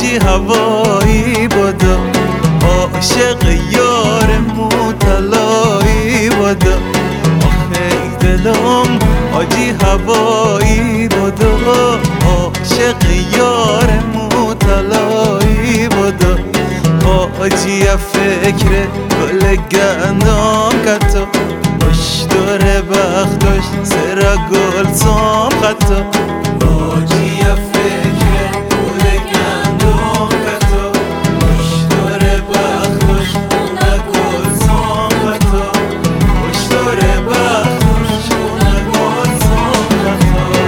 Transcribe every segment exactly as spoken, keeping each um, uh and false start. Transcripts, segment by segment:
حاجی هوایی بودا عاشق یار موتلایی بودا آخه دلم حاجی هوایی بودا عاشق یار موتلایی بودا حاجی فکر گل گندم کتا خوش داره بختش سر گل سام خطا حاجی فکر گل گندم کتا خوش داره بختش سر گل سام خطا خوش داره بختش سر گل سام خطا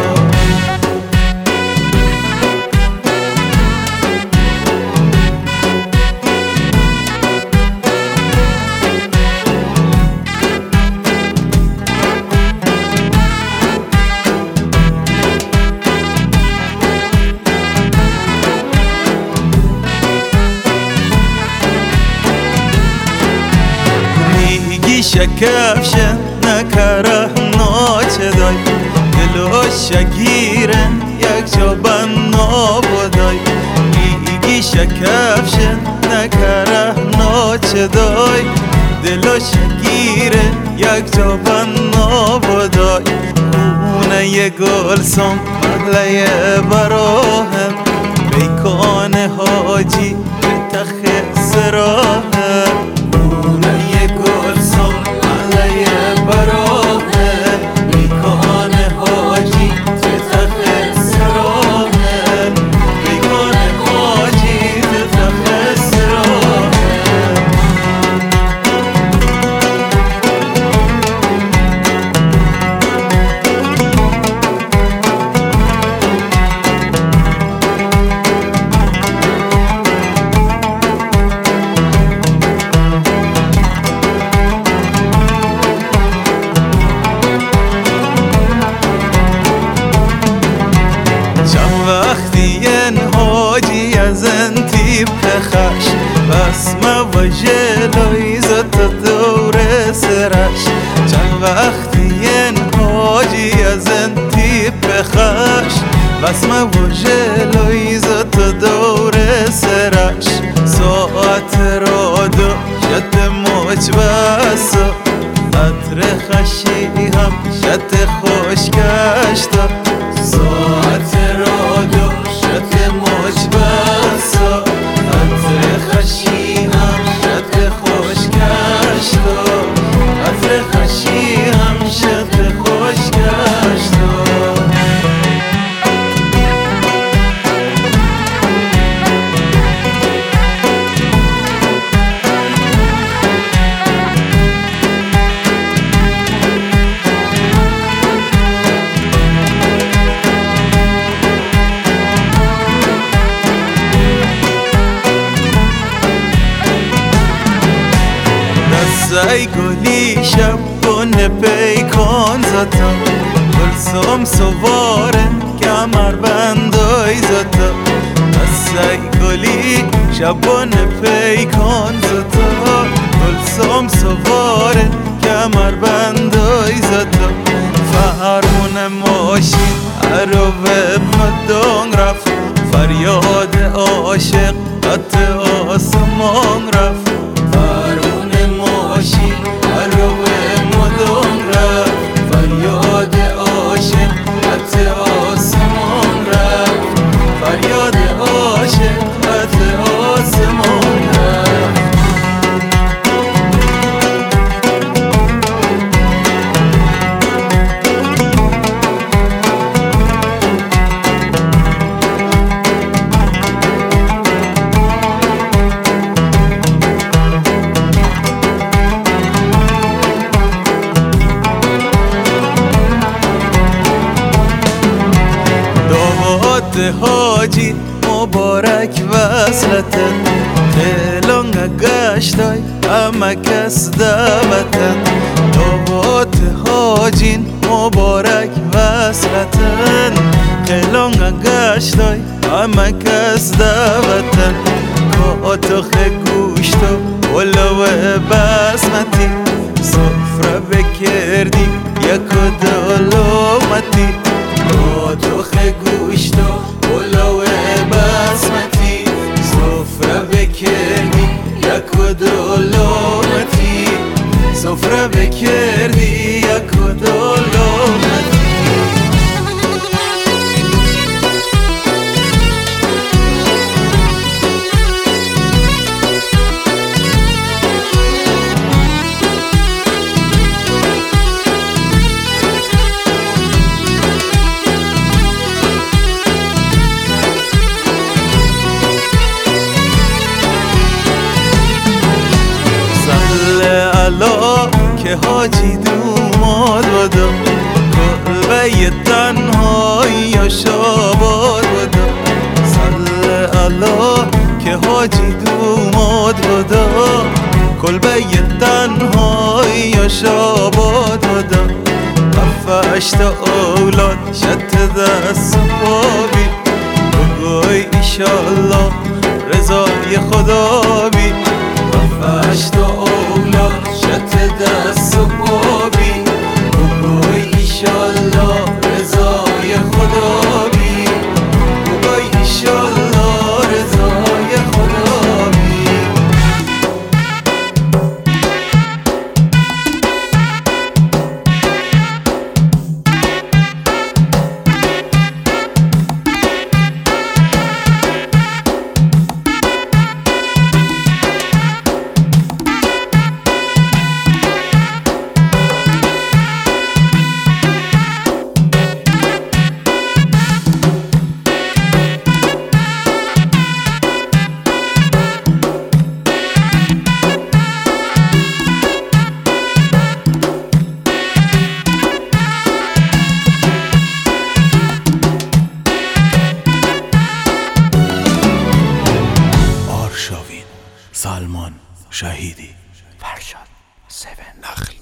شکفشن نکره ناچه دای دلو شگیرن یک جا بنا بودای میگی شکفشن نکره ناچه دای دلو شگیرن یک جا بنا بودای خونه ی گل سم محله براهم بیکان حاجی تخ سراهم خونه ی گل سم حاجی از انتی بخش بس ما و جلوی زد دور سرش چند وقتی این حاجی از انتی بخش بس ما و جلوی زد دور سرش ساعت را دو شد موج بس عطر خشی هم شد خوش کشتا ساعت را دو شد موج بسا عطر خشی هم شد خوش کشتا عطر خشی هم شد خوش کشتا ای گلی شب بونه پیکان زتا گلسام سوارن کمر بندای زتا ای گلی شب بونه پیکان زتا گلسام سوارن کمر بندای زتا فرمون ماشین عروب مدان رفت فریاد عاشق قط آسمان رفت فرمون ماشین عروب مدان رفت فریاد عاشق قط آسمان رفت فریاد عاشق قط آسمان رفت حاجی مبارک وصلتن خیلان گشتای همه کس دعوتن دعوت حاجین مبارک وصلتن خیلان گشتای همه کس دعوتن کاتخ گوشتا ولو بسمتی سفره بکردی یک دلومتی کاتخ گوشتا ولو بسمتی الا که حاجی دوماد بدا کلبه تنهایی یا شاباد بدا صل الا که حاجی دوماد بدا کلبه تنهایی یا شاباد بدا هفت تا اولاد شت دست بابی بگوی ایشالله رضای خدا بی هفت تا اولاد شت دست بابی بگوی ایشالله رضای خدا بی بگوی ایشالله رضای خدا بی سلمان شهیدی فرشاد سیون نخل